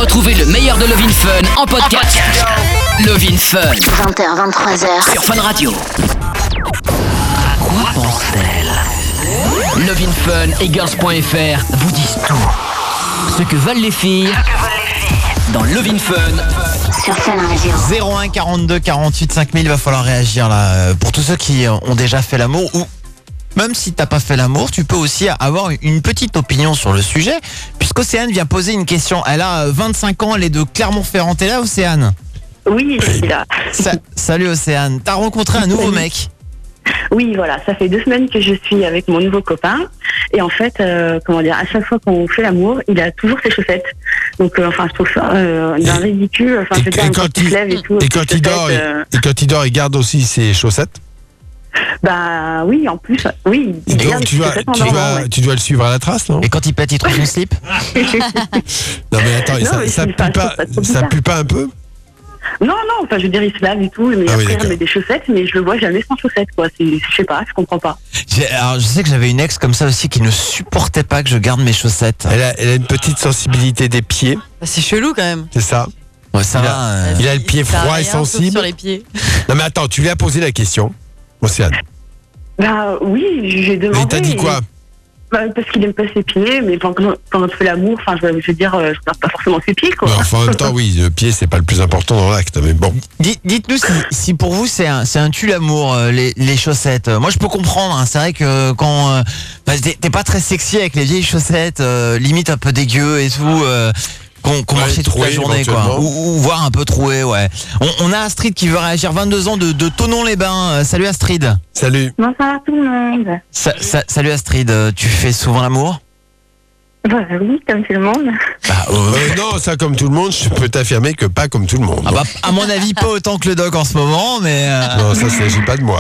Retrouvez le meilleur de Love in Fun en podcast. Love in Fun. 20h, 23h. Sur Fun Radio. À quoi pense-t-elle? Love in Fun et Girls.fr vous disent tout. Ce que veulent les filles dans Love in Fun. Sur Fun Radio. 01 42 48 5000, va falloir réagir là. Pour tous ceux qui ont déjà fait l'amour ou même si t'as pas fait l'amour, tu peux aussi avoir une petite opinion sur le sujet. Puisqu'Océane vient poser une question. Elle a 25 ans, elle est de Clermont-Ferrand. T'es là, Océane? Oui, je suis là. Salut Océane. T'as rencontré un nouveau mec? Oui, voilà, ça fait 2 semaines que je suis avec mon nouveau copain. Et en fait, à chaque fois qu'on fait l'amour, il a toujours ses chaussettes. Donc, je trouve ça d'un ridicule. Enfin, quand il se lève et tout. Et quand il dort, il garde aussi ses chaussettes? Bah oui, en plus, oui. Donc tu dois le suivre à la trace, non? Et quand il pète, il trouve son slip? Non mais attends, ça pue pas un peu? Non, je veux dire, il se lave et tout, mais après il met des chaussettes, mais je le vois jamais sans chaussettes, quoi. Je sais pas, je comprends pas. Alors, je sais que j'avais une ex comme ça aussi qui ne supportait pas que je garde mes chaussettes. Elle a une petite sensibilité des pieds. C'est chelou quand même. C'est ça. Ouais, ça va. Il a le pied froid et sensible. Sur les pieds. Non mais attends, tu lui as posé la question, Océane. Bah oui, j'ai demandé. Mais il t'a dit quoi? Parce qu'il aime pas ses pieds, mais quand on fait l'amour, je veux dire, je regarde pas forcément ses pieds, quoi. Ouais, enfin, en même temps, oui, le pied, c'est pas le plus important dans l'acte, mais bon. Dites-nous si pour vous c'est un tue-l'amour, les chaussettes. Moi, je peux comprendre, hein. C'est vrai que quand t'es pas très sexy avec les vieilles chaussettes, limite un peu dégueu et tout. Qu'on marchait toute la journée, quoi. Ou voire un peu troué, ouais. On a Astrid qui veut réagir, 22 ans, de Thonon-les-Bains. Salut Astrid. Salut. Bonsoir tout le monde. Salut Astrid, tu fais souvent l'amour? Bah oui, comme tout le monde. Non, ça comme tout le monde, je peux t'affirmer que pas comme tout le monde. Ah bah, à mon avis, pas autant que le doc en ce moment, mais... Non, ça s'agit pas de moi.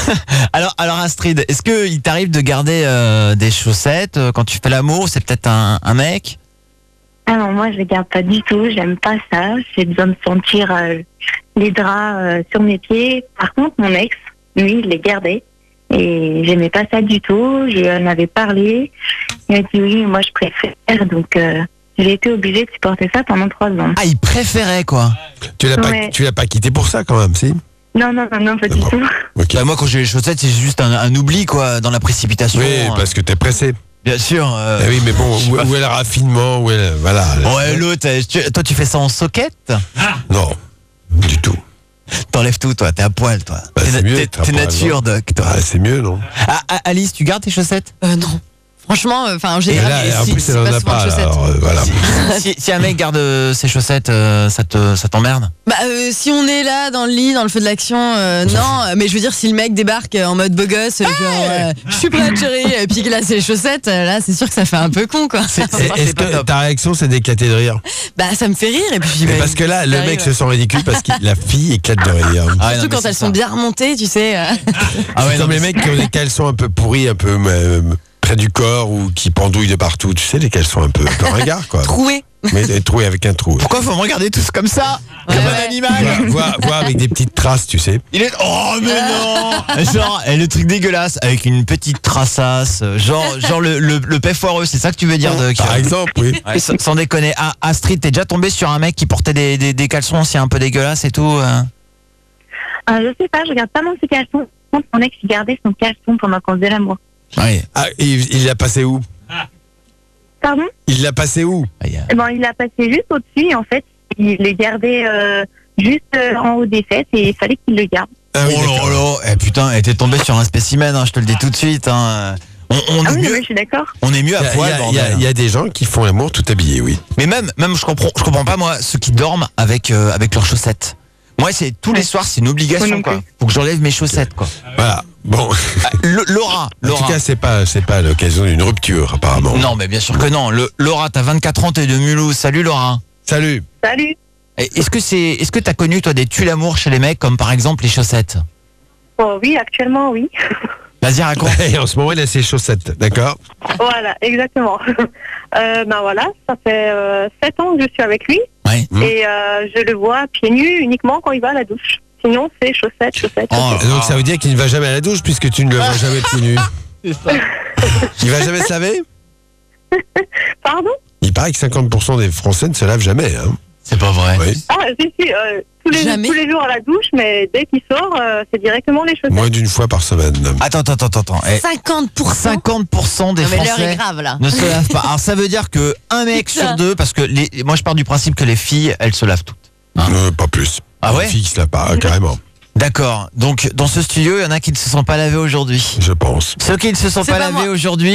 alors Astrid, est-ce qu'il t'arrive de garder des chaussettes quand tu fais l'amour? C'est peut-être un mec? Ah non, moi je les garde pas du tout, j'aime pas ça. J'ai besoin de sentir les draps sur mes pieds. Par contre, mon ex, lui, il les gardait. Et j'aimais pas ça du tout. Je lui en avais parlé. Il m'a dit oui, moi je préfère. Donc j'ai été obligée de supporter ça pendant 3 ans. Ah, il préférait, quoi. Tu l'as pas quitté pour ça quand même, si? Non, pas du tout. Okay. Bah, moi quand j'ai les chaussettes, c'est juste un oubli, quoi, dans la précipitation. Oui, parce que t'es pressé. Bien sûr. Oui, mais bon, où est le raffinement, voilà. Ouais, l'autre, toi tu fais ça en soquette? Non, du tout. T'enlèves tout, toi, t'es à poil, toi. Bah, c'est mieux. T'es nature, doc, toi. Ah, c'est mieux, non? Alice, tu gardes tes chaussettes? Non. Franchement, en général, en plus, elle en a pas, alors, voilà. Si un mec garde ses chaussettes, ça t'emmerde? Bah, si on est là, dans le lit, dans le feu de l'action, non. Mais je veux dire, si le mec débarque en mode beau gosse, genre, je suis prête, chérie, et puis qu'il a ses chaussettes, là, c'est sûr que ça fait un peu con, quoi. Est-ce que ta réaction, c'est d'éclater de rire? Bah, ça me fait rire, et puis... Mais parce que là, le mec se sent ridicule parce que la fille éclate de rire. Surtout quand elles sont bien remontées, tu sais. C'est comme les mecs qui ont des caleçons un peu pourris, un peu... près du corps ou qui pendouillent de partout, tu sais, les caleçons un peu ringards, quoi. Troués. Mais troués avec un trou. Pourquoi faut me regarder tous comme ça? Comme un animal? Voir avec des petites traces, tu sais. Oh mais non. Genre, le truc dégueulasse avec une petite traçasse, genre le paix foireux, c'est ça que tu veux dire, Doc? Par exemple, oui. Ouais, sans déconner. Astrid, t'es déjà tombé sur un mec qui portait des caleçons aussi un peu dégueulasses et tout? Je sais pas, je regarde pas mon caleçon. Mon ex, il gardait son caleçon pendant qu'on faisait l'amour. Oui. Il l'a passé où? Pardon? Il l'a passé où? Il l'a passé juste au-dessus, et en fait, il les gardait juste en haut des fesses, et il fallait qu'il le garde. Ah oui, putain, t'es tombé sur un spécimen, hein, je te le dis tout de suite. Hein. Je suis d'accord. On est mieux à poil. Il y a des gens qui font l'amour tout habillés, oui. Mais même je comprends pas, moi, ceux qui dorment avec leurs chaussettes. Moi, c'est tous les soirs, c'est une obligation, quoi. Faut que j'enlève mes chaussettes, quoi. Voilà. Bon. Laura. En tout cas, c'est pas l'occasion d'une rupture, apparemment. Non, mais bien sûr que non. Laura, t'as 24 ans, t'es de Mulhouse. Salut, Laura. Salut. Est-ce que t'as connu, toi, des tue-l'amour chez les mecs, comme par exemple les chaussettes? Oui, actuellement, oui. Vas-y, raconte. Et en ce moment, il a ses chaussettes, d'accord? Voilà, exactement. Ça fait 7 ans que je suis avec lui. Ouais. Et je le vois pieds nus uniquement quand il va à la douche. Sinon, c'est chaussettes. Donc ça veut dire qu'il ne va jamais à la douche puisque tu ne le vois jamais pieds nus. Il va jamais se laver? Pardon? Il paraît que 50% des Français ne se lavent jamais. Hein. C'est pas vrai. Oui. Ah, si, tous les jours à la douche, mais dès qu'il sort, c'est directement les chaussettes. Moins d'une fois par semaine. Attends. 50% des Non, mais l'heure Français est grave là. ne se lavent pas. Alors ça veut dire que un mec sur deux, parce que moi je pars du principe que les filles, elles se lavent toutes. Pas plus. Ah ouais Les filles qui se lavent pas, carrément. D'accord. Donc dans ce studio, il y en a qui ne se sont pas lavés aujourd'hui. Je pense. Ceux qui ne se sont C'est pas pas lavés moi. aujourd'hui,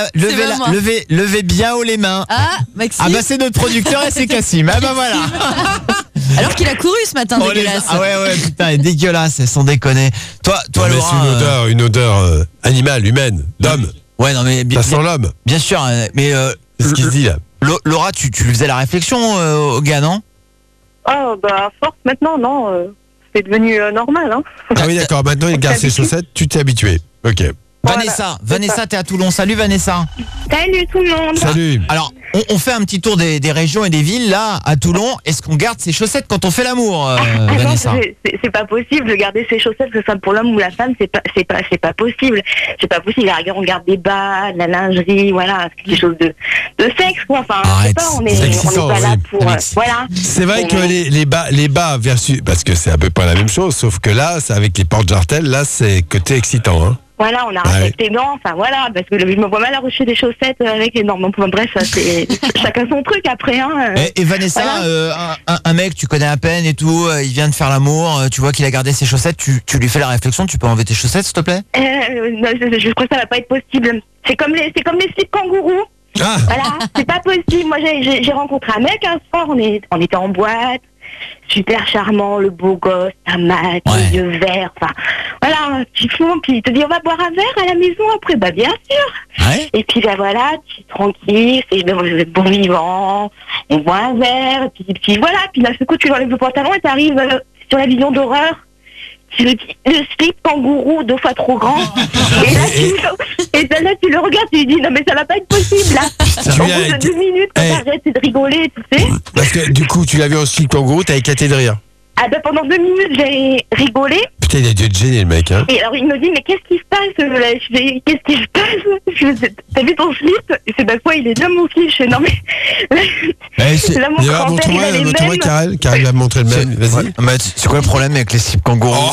levez bien haut les mains. Ah, Maxime. Ah bah c'est notre producteur et c'est Cassim. Ah bah voilà. Alors qu'il a couru ce matin, Oh, dégueulasse. Ah ouais putain, elle est dégueulasse, sans déconner. Toi Non, mais Laura. c'est une odeur animale, humaine, d'homme. Ouais non mais Ça sent l'homme. bien sûr, mais C'est ce qui se dit là. Laura, tu faisais la réflexion au gars, non? Ah, à force, maintenant, non. C'est devenu normal, hein. Ah oui, d'accord. Maintenant, il garde ses chaussettes. Tu t'es habitué. Ok. Voilà, Vanessa, t'es à Toulon. Salut Vanessa. Salut tout le monde. Salut. Alors, on fait un petit tour des régions et des villes là à Toulon. Est-ce qu'on garde ses chaussettes quand on fait l'amour, Non, Vanessa? c'est pas possible de garder ses chaussettes, que ce soit pour l'homme ou la femme, c'est pas possible. C'est pas possible. On garde des bas, de la lingerie, voilà, c'est quelque chose de sexe, quoi. Enfin, je sais Arrête, pas, on c'est est excitant, pas là oui. pour, voilà. C'est vrai que les bas versus, parce que c'est à peu près la même chose, sauf que là, c'est avec les portes jartelles, là, c'est côté excitant, hein. Voilà, on arrête avec les dents, enfin voilà, parce que je me vois mal arracher des chaussettes avec les dents. Bon, bref, ça, c'est chacun son truc après, hein. Et Vanessa, Voilà. un mec, tu connais à peine et tout, il vient de faire l'amour, tu vois qu'il a gardé ses chaussettes, tu lui fais la réflexion, tu peux enlever tes chaussettes, s'il te plaît? Non, je crois que ça va pas être possible. C'est comme les slips kangourous. Ah, Voilà, c'est pas possible. Moi, j'ai rencontré un mec un soir, on était en boîte, super charmant, le beau gosse, un mat, les yeux verts, enfin, voilà, petit fond, puis il te dit, on va boire un verre à la maison après, bah bien sûr. Ouais. Et puis là, voilà, tu es tranquille, c'est bon vivant, on boit un verre, puis voilà, puis d'un seul coup, tu enlèves le pantalon et t'arrives sur la vision d'horreur. Le slip kangourou 2 fois trop grand. Et là, tu le regardes, tu lui dis non mais ça va pas être possible là. Au bout de 2 minutes, quand t'arrêtes de rigoler, tu sais. parce que du coup, tu l'as vu en slip kangourou, t'as éclaté de rire. Ah ben pendant 2 minutes, j'ai rigolé. Putain, il a dû être gêné, le mec, hein. Et alors il me dit mais qu'est-ce qui se passe là? Je fais qu'est-ce qui se passe? T'as vu ton slip? Et c'est quoi, il est bien mon slip. Je fais non mais là, mon grand-père, il a les montre-moi, mêmes. Karel va me montrer le même, vas-y. Ouais. Mais c'est quoi le problème avec les slips kangourous?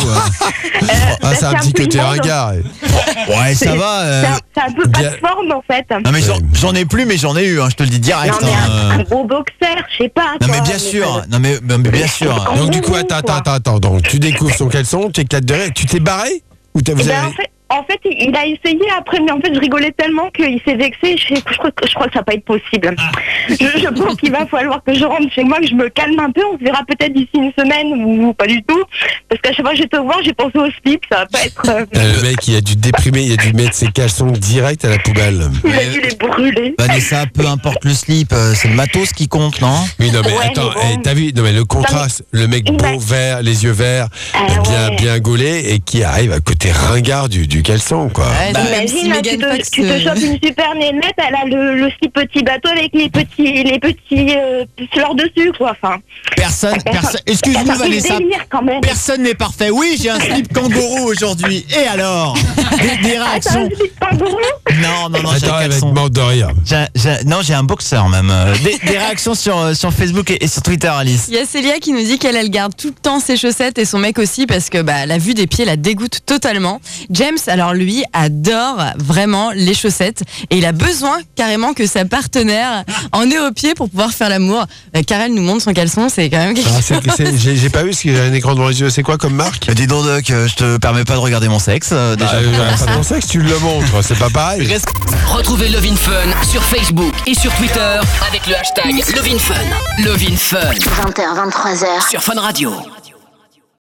Ah, c'est un petit côté ringard. Ouais, ça va. C'est un peu pas de forme en fait. Non mais j'en ai plus, mais j'en ai eu, hein, je te le dis direct. Non mais un gros boxer, je sais pas. Non quoi, mais bien sûr, non mais bien sûr. Donc du coup, attends. Donc tu découvres son caleçon, tu éclates de rire. Tu t'es barré? Ou t'as vous avez... En fait, il a essayé après, mais en fait, je rigolais tellement qu'il s'est vexé. Je crois que ça va pas être possible. Je pense qu'il va falloir que je rentre chez moi, que je me calme un peu. On se verra peut-être d'ici une semaine ou pas du tout. Parce qu'à chaque fois que je vais te voir, j'ai pensé au slip. Ça va pas être... Le mec, il a dû déprimer, il a dû mettre ses caleçons direct à la poubelle. Il a dû les brûler. Vanessa, peu importe le slip, c'est le matos qui compte, non? Oui, non mais Ouais, attends, mais bon. t'as vu, non mais le contraste, le mec beau, vert, les yeux verts, bien gaulé, et qui arrive à côté ringard du caleçon, quoi. Ouais, même si Imagine, Megan Fox, tu te chopes une super nénette, elle a le si petit bateau avec les petits fleurs dessus, quoi. Enfin, Personne, excuse-nous ça fait Vanessa, délire, quand même. personne n'est parfait. Oui, j'ai un slip kangourou aujourd'hui. Et alors? Des Ah, t'as réactions? un slip kangourou? Non, j'ai un Attends, elle va être caleçon. morte de rire. Non, j'ai un boxeur même. Des réactions sur Facebook et sur Twitter, Alice. Il y a Célia qui nous dit qu'elle garde tout le temps ses chaussettes et son mec aussi parce que la vue des pieds la dégoûte totalement. James, alors lui, adore vraiment les chaussettes et il a besoin carrément que sa partenaire en ait aux pieds pour pouvoir faire l'amour. Karel nous montre son caleçon, c'est quand même quelque chose. J'ai pas vu parce qu'il y a un écran devant les yeux. C'est quoi comme marque? Dis donc, Doc, je te permets pas de regarder mon sexe, déjà. Pas ton sexe, tu le montres, c'est pas pareil. Retrouvez Love in Fun sur Facebook et sur Twitter avec le hashtag Love in Fun. Love in Fun 20h, 23h. sur Fun Radio.